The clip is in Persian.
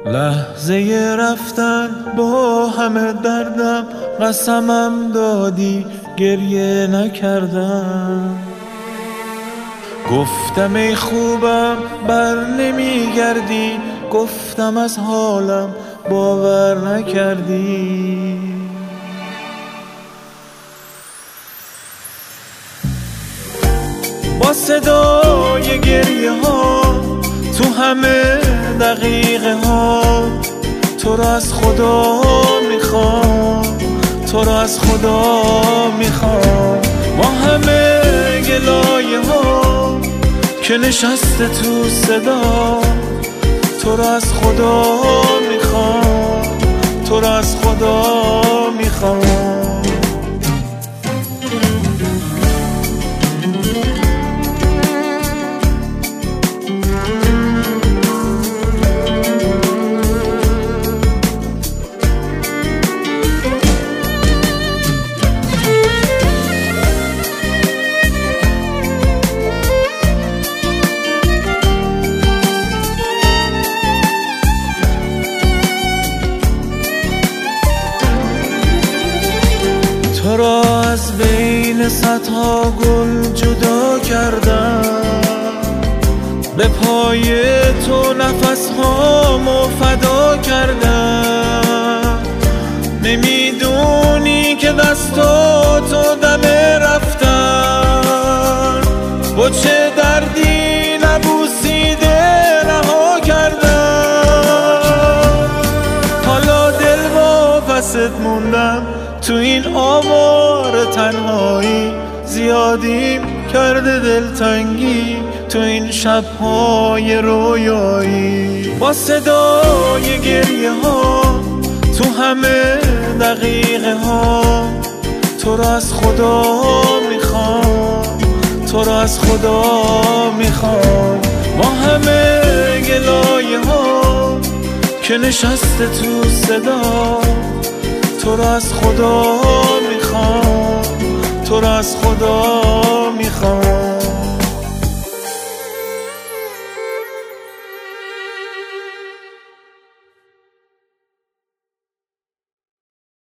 لحظه رفتن با همه دردم، قسمم دادی گریه نکردم. گفتم ای خوبم بر نمیگردی، گفتم از حالم باور نکردی. با صدای گریه ها تو همه دقیقه ها تو رو از خدا میخوام، تو رو از خدا میخوام. با همه گلایه ها که نشسته تو صدا تو رو از خدا میخوام، تو رو از خدا میخوام. تو را از بین صدها گل جدا کردم، به پای تو نفسهامو فدا کردم. نمیدونی که دستاتو دم رفتن با چه دردی نبوسیده رها کردم. حالا دل واپست موندم تو این آوار تنهایی، زیادیم کرده دلتنگی تو این شب‌های رویایی. با صدای گریه ها تو همه دقیقه ها تو رو از خدا میخوام، تو رو از خدا میخوام. با همه گلایه ها که نشسته تو صدا تو رو از خدا میخوام، تو رو از خدا میخوام.